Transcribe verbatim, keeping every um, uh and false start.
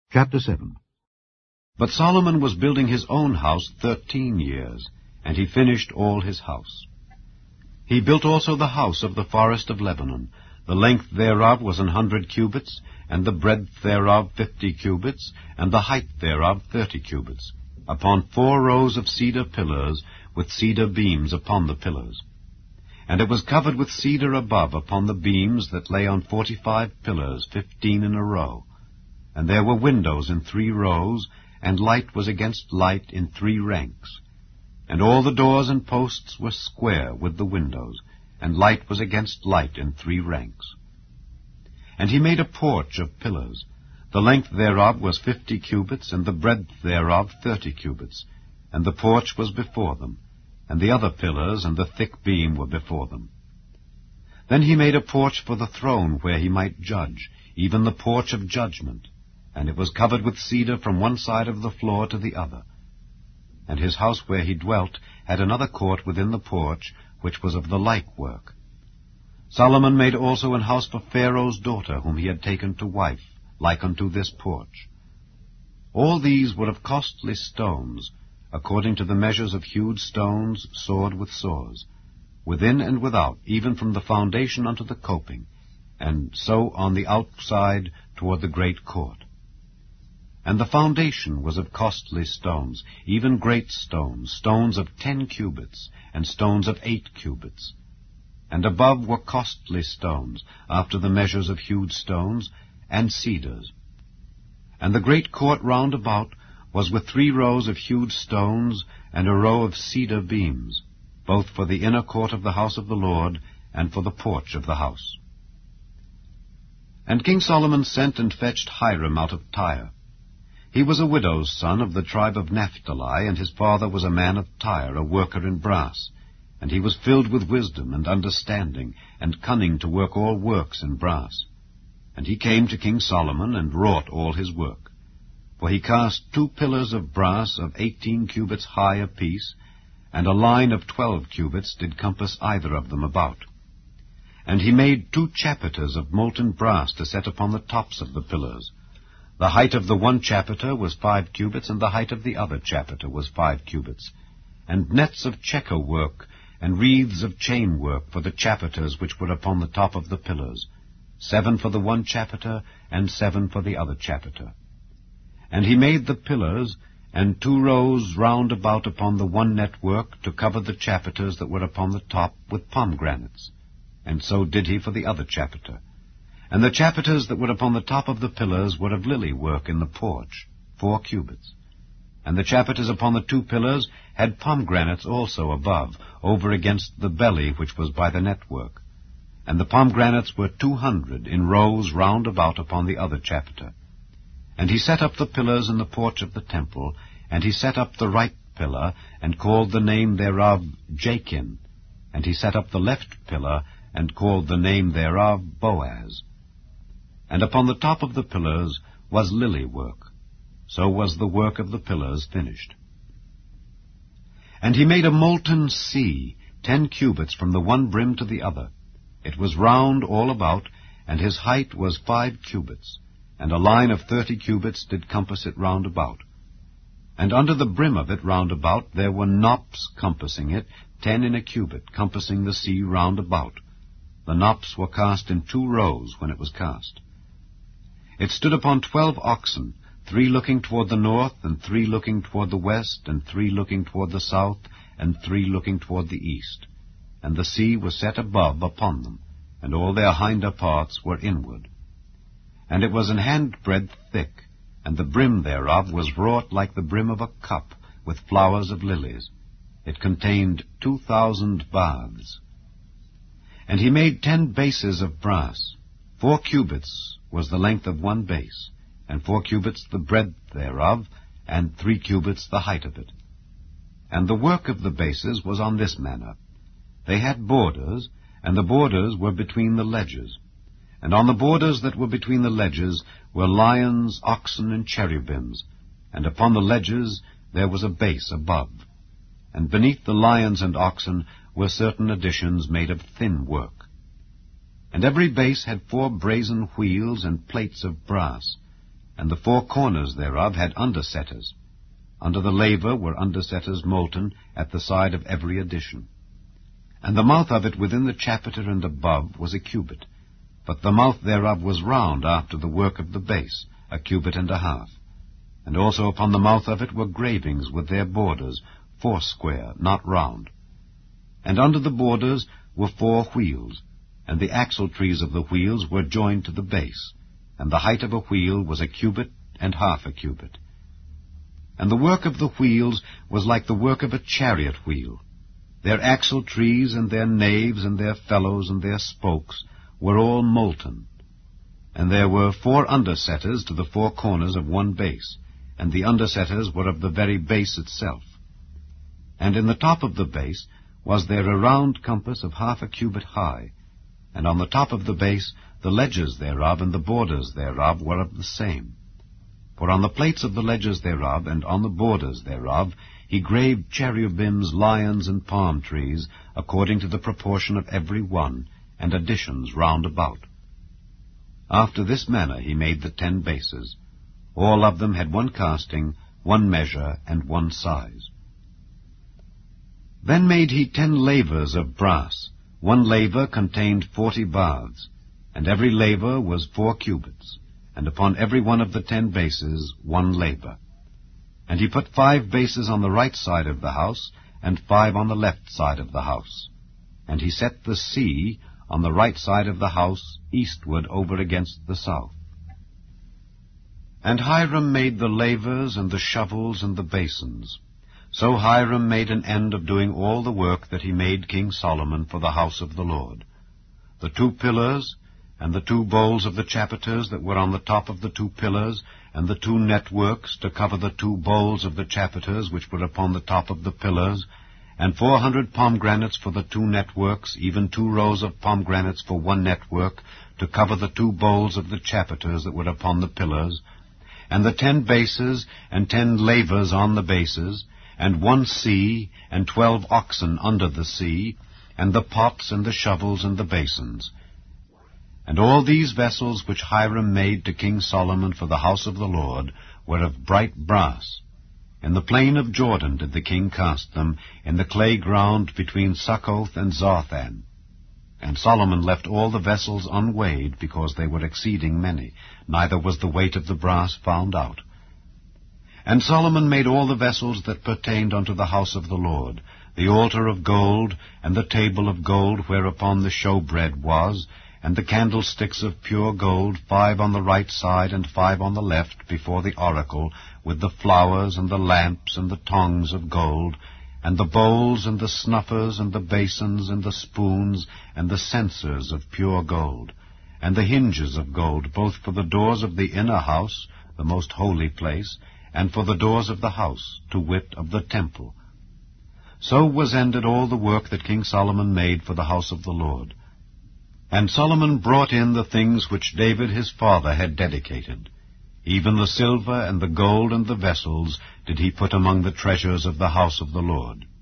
Chapter seven. But Solomon was building his own house thirteen years, and he finished all his house. He built also the house of the forest of Lebanon. The length thereof was an hundred cubits, and the breadth thereof fifty cubits, and the height thereof thirty cubits, upon four rows of cedar pillars, with cedar beams upon the pillars. And it was covered with cedar above upon the beams that lay on forty-five pillars, fifteen in a row. And there were windows in three rows, and light was against light in three ranks. And all the doors and posts were square with the windows, and light was against light in three ranks. And he made a porch of pillars. The length thereof was fifty cubits, and the breadth thereof thirty cubits. And the porch was before them, and the other pillars and the thick beam were before them. Then he made a porch for the throne where he might judge, even the porch of judgment. And it was covered with cedar from one side of the floor to the other. And his house where he dwelt had another court within the porch, which was of the like work. Solomon made also an house for Pharaoh's daughter, whom he had taken to wife, like unto this porch. All these were of costly stones, according to the measures of hewed stones, sawed with saws, within and without, even from the foundation unto the coping, and so on the outside toward the great court. And the foundation was of costly stones, even great stones, stones of ten cubits, and stones of eight cubits. And above were costly stones, after the measures of hewed stones, and cedars. And the great court round about was with three rows of hewed stones, and a row of cedar beams, both for the inner court of the house of the Lord, and for the porch of the house. And King Solomon sent and fetched Hiram out of Tyre. He was a widow's son of the tribe of Naphtali, and his father was a man of Tyre, a worker in brass. And he was filled with wisdom and understanding, and cunning to work all works in brass. And he came to King Solomon, and wrought all his work. For he cast two pillars of brass of eighteen cubits high apiece, and a line of twelve cubits did compass either of them about. And he made two chapiters of molten brass to set upon the tops of the pillars. The height of the one chapiter was five cubits, and the height of the other chapiter was five cubits. And nets of checker work, and wreaths of chain work for the chapiters which were upon the top of the pillars, seven for the one chapiter, and seven for the other chapiter. And he made the pillars, and two rows round about upon the one network, to cover the chapiters that were upon the top with pomegranates. And so did he for the other chapiter. And the chapiters that were upon the top of the pillars were of lily work in the porch, four cubits. And the chapiters upon the two pillars had pomegranates also above, over against the belly which was by the network. And the pomegranates were two hundred in rows round about upon the other chapiter. And he set up the pillars in the porch of the temple, and he set up the right pillar, and called the name thereof Jachin. And he set up the left pillar, and called the name thereof Boaz. And upon the top of the pillars was lily work. So was the work of the pillars finished. And he made a molten sea, ten cubits from the one brim to the other. It was round all about, and his height was five cubits, and a line of thirty cubits did compass it round about. And under the brim of it round about there were knops compassing it, ten in a cubit, compassing the sea round about. The knops were cast in two rows when it was cast. It stood upon twelve oxen, three looking toward the north, and three looking toward the west, and three looking toward the south, and three looking toward the east. And the sea was set above upon them, and all their hinder parts were inward. And it was an handbreadth thick, and the brim thereof was wrought like the brim of a cup, with flowers of lilies. It contained two thousand baths. And he made ten bases of brass. Four cubits was the length of one base, and four cubits the breadth thereof, and three cubits the height of it. And the work of the bases was on this manner. They had borders, and the borders were between the ledges. And on the borders that were between the ledges were lions, oxen, and cherubims, and upon the ledges there was a base above. And beneath the lions and oxen were certain additions made of thin work. And every base had four brazen wheels and plates of brass, and the four corners thereof had undersetters. Under the laver were undersetters molten at the side of every addition. And the mouth of it within the chapiter and above was a cubit, but the mouth thereof was round after the work of the base, a cubit and a half. And also upon the mouth of it were gravings with their borders, foursquare, not round. And under the borders were four wheels, and the axle trees of the wheels were joined to the base, and the height of a wheel was a cubit and half a cubit. And the work of the wheels was like the work of a chariot wheel. Their axle trees and their naves and their felloes and their spokes were all molten. And there were four undersetters to the four corners of one base, and the undersetters were of the very base itself. And in the top of the base was there a round compass of half a cubit high, and on the top of the base the ledges thereof and the borders thereof were of the same. For on the plates of the ledges thereof, and on the borders thereof, he graved cherubims, lions, and palm trees, according to the proportion of every one, and additions round about. After this manner he made the ten bases. All of them had one casting, one measure, and one size. Then made he ten lavers of brass. One laver contained forty baths, and every laver was four cubits, and upon every one of the ten bases one laver. And he put five bases on the right side of the house, and five on the left side of the house. And he set the sea on the right side of the house, eastward over against the south. And Hiram made the lavers, and the shovels, and the basins. So Hiram made an end of doing all the work that he made King Solomon for the house of the Lord. The two pillars, and the two bowls of the chapiters that were on the top of the two pillars, and the two networks to cover the two bowls of the chapiters which were upon the top of the pillars, and four hundred pomegranates for the two networks, even two rows of pomegranates for one network, to cover the two bowls of the chapiters that were upon the pillars, and the ten bases, and ten lavers on the bases, and one sea, and twelve oxen under the sea, and the pots, and the shovels, and the basins. And all these vessels which Hiram made to King Solomon for the house of the Lord were of bright brass. In the plain of Jordan did the king cast them, in the clay ground between Succoth and Zarthan. And Solomon left all the vessels unweighed, because they were exceeding many, neither was the weight of the brass found out. And Solomon made all the vessels that pertained unto the house of the Lord, the altar of gold, and the table of gold whereupon the showbread was, and the candlesticks of pure gold, five on the right side and five on the left, before the oracle, with the flowers and the lamps and the tongs of gold, and the bowls and the snuffers and the basins and the spoons and the censers of pure gold, and the hinges of gold, both for the doors of the inner house, the most holy place, and for the doors of the house, to wit, of the temple. So was ended all the work that King Solomon made for the house of the Lord. And Solomon brought in the things which David his father had dedicated. Even the silver and the gold and the vessels did he put among the treasures of the house of the Lord.